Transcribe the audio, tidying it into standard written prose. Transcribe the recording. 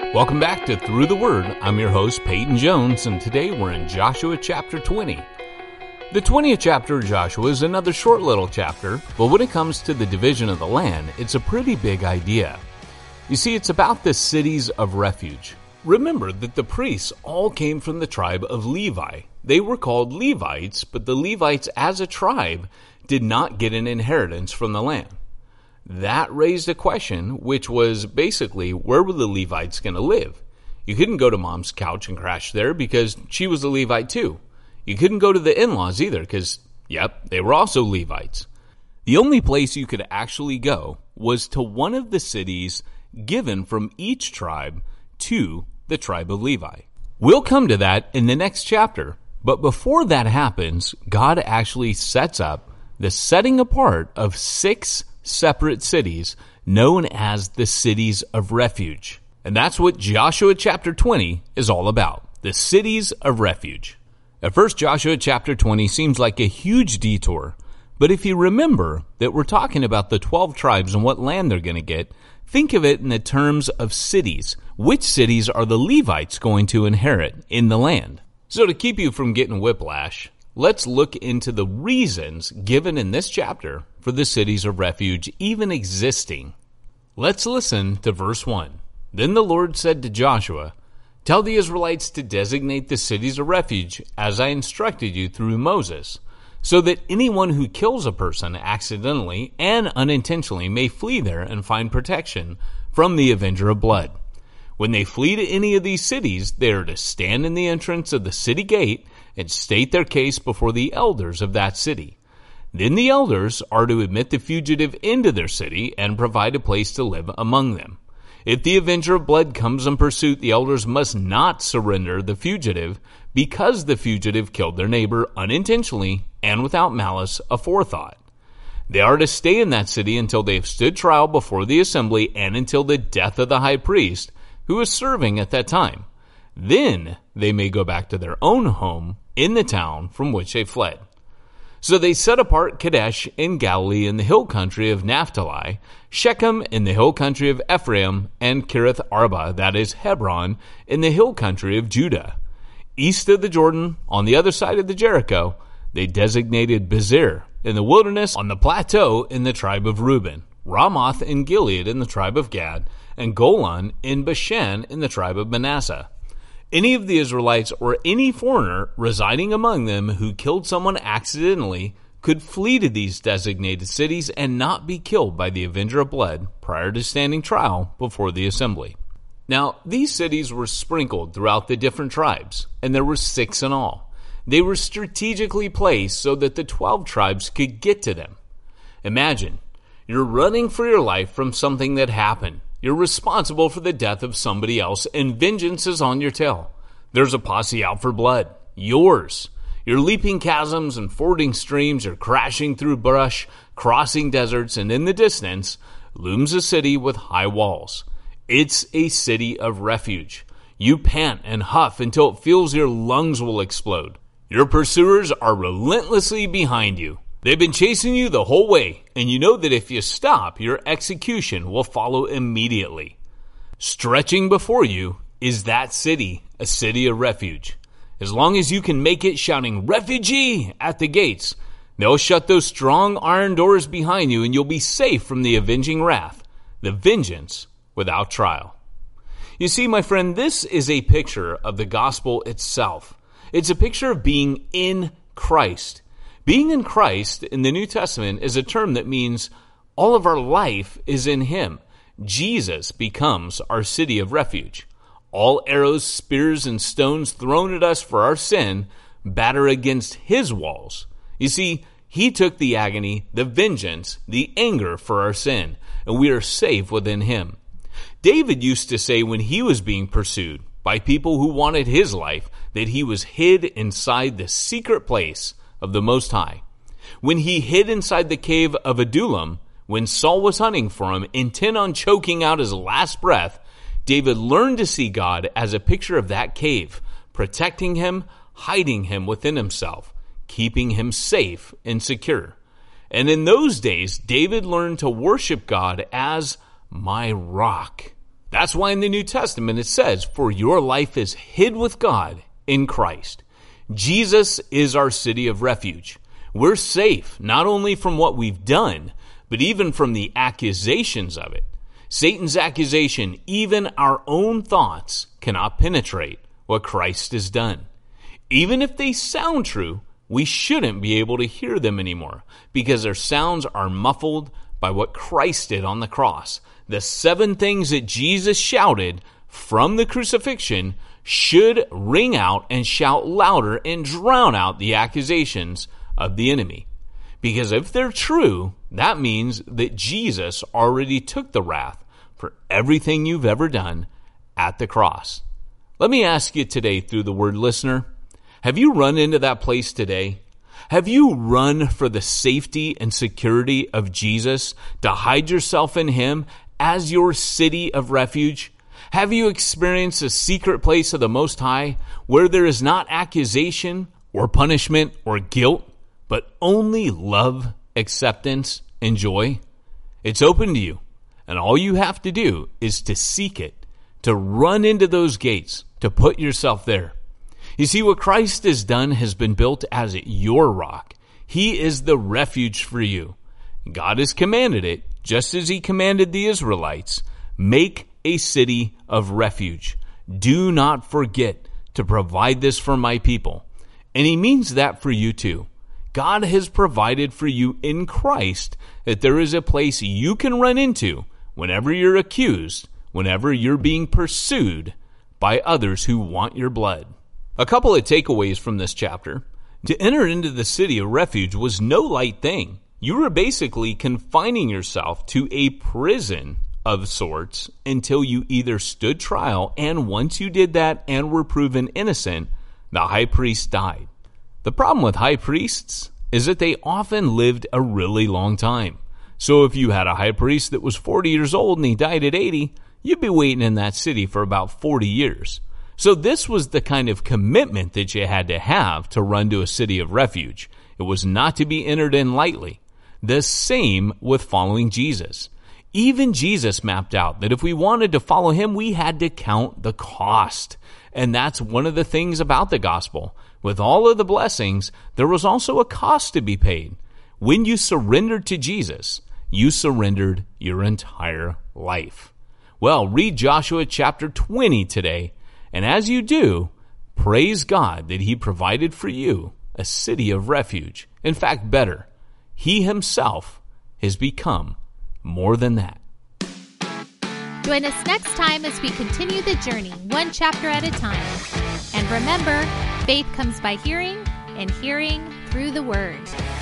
Welcome back to Through the Word. I'm your host, Peyton Jones, and today we're in Joshua chapter 20. The 20th chapter of Joshua is another short little chapter, but when it comes to the division of the land, it's a pretty big idea. You see, it's about the cities of refuge. Remember that the priests all came from the tribe of Levi. They were called Levites, but the Levites as a tribe did not get an inheritance from the land. That raised a question, which was basically, where were the Levites going to live? You couldn't go to mom's couch and crash there because she was a Levite too. You couldn't go to the in-laws either because, they were also Levites. The only place you could actually go was to one of the cities given from each tribe to the tribe of Levi. We'll come to that in the next chapter, but before that happens, God actually sets up the setting apart of 6 separate cities known as the cities of refuge. And that's what Joshua chapter 20 is all about, the cities of refuge. At first, Joshua chapter 20 seems like a huge detour, but if you remember that we're talking about the 12 tribes and what land they're going to get, think of it in the terms of cities. Which cities are the Levites going to inherit in the land? So to keep you from getting whiplash, let's look into the reasons given in this chapter for the cities of refuge even existing. Let's listen to verse 1. Then the Lord said to Joshua, "Tell the Israelites to designate the cities of refuge as I instructed you through Moses, so that anyone who kills a person accidentally and unintentionally may flee there and find protection from the avenger of blood. When they flee to any of these cities, they are to stand in the entrance of the city gate and state their case before the elders of that city. Then the elders are to admit the fugitive into their city and provide a place to live among them. If the avenger of blood comes in pursuit, the elders must not surrender the fugitive because the fugitive killed their neighbor unintentionally and without malice aforethought. They are to stay in that city until they have stood trial before the assembly and until the death of the high priest, who is serving at that time. Then they may go back to their own home in the town from which they fled." So they set apart Kadesh in Galilee in the hill country of Naphtali, Shechem in the hill country of Ephraim, and Kiriath Arba, that is Hebron, in the hill country of Judah. East of the Jordan, on the other side of the Jericho, they designated Bezer in the wilderness on the plateau in the tribe of Reuben, Ramoth in Gilead in the tribe of Gad, and Golan in Bashan in the tribe of Manasseh. Any of the Israelites or any foreigner residing among them who killed someone accidentally could flee to these designated cities and not be killed by the avenger of blood prior to standing trial before the assembly. Now, these cities were sprinkled throughout the different tribes, and there were 6 in all. They were strategically placed so that the 12 tribes could get to them. Imagine, you're running for your life from something that happened. You're responsible for the death of somebody else, and vengeance is on your tail. There's a posse out for blood. Yours. You're leaping chasms and fording streams. You're crashing through brush, crossing deserts, and in the distance looms a city with high walls. It's a city of refuge. You pant and huff until it feels your lungs will explode. Your pursuers are relentlessly behind you. They've been chasing you the whole way, and you know that if you stop, your execution will follow immediately. Stretching before you is that city, a city of refuge. As long as you can make it shouting, "Refugee!" at the gates, they'll shut those strong iron doors behind you, and you'll be safe from the avenging wrath, the vengeance without trial. You see, my friend, this is a picture of the gospel itself. It's a picture of being in Christ. Being in Christ in the New Testament is a term that means all of our life is in Him. Jesus becomes our city of refuge. All arrows, spears, and stones thrown at us for our sin batter against His walls. You see, He took the agony, the vengeance, the anger for our sin, and we are safe within Him. David used to say when he was being pursued by people who wanted his life that he was hid inside the secret place of the Most High. When he hid inside the cave of Adullam, when Saul was hunting for him, intent on choking out his last breath, David learned to see God as a picture of that cave, protecting him, hiding him within himself, keeping him safe and secure. And in those days, David learned to worship God as my rock. That's why in the New Testament it says, "For your life is hid with God in Christ." Jesus is our city of refuge. We're safe not only from what we've done, but even from the accusations of it. Satan's accusation, even our own thoughts, cannot penetrate what Christ has done. Even if they sound true, we shouldn't be able to hear them anymore because their sounds are muffled by what Christ did on the cross. The 7 things that Jesus shouted from the crucifixion should ring out and shout louder and drown out the accusations of the enemy. Because if they're true, that means that Jesus already took the wrath for everything you've ever done at the cross. Let me ask you today through the word, listener, have you run into that place today? Have you run for the safety and security of Jesus to hide yourself in Him as your city of refuge? Have you experienced a secret place of the Most High where there is not accusation or punishment or guilt, but only love, acceptance, and joy? It's open to you, and all you have to do is to seek it, to run into those gates, to put yourself there. You see, what Christ has done has been built as your rock. He is the refuge for you. God has commanded it, just as He commanded the Israelites, make a city of refuge. Do not forget to provide this for my people. And He means that for you too. God has provided for you in Christ that there is a place you can run into whenever you're accused, whenever you're being pursued by others who want your blood. A couple of takeaways from this chapter. To enter into the city of refuge was no light thing. You were basically confining yourself to a prison of sorts until you either stood trial, and once you did that and were proven innocent, the high priest died. The problem with high priests is that they often lived a really long time. So if you had a high priest that was 40 years old and he died at 80, you'd be waiting in that city for about 40 years. So this was the kind of commitment that you had to have to run to a city of refuge. It was not to be entered in lightly. The same with following Jesus. Even Jesus mapped out that if we wanted to follow Him, we had to count the cost. And that's one of the things about the gospel. With all of the blessings, there was also a cost to be paid. When you surrendered to Jesus, you surrendered your entire life. Well, read Joshua chapter 20 today. And as you do, praise God that He provided for you a city of refuge. In fact, better, He Himself has become more than that. Join us next time as we continue the journey, one chapter at a time. And remember, faith comes by hearing, and hearing through the Word.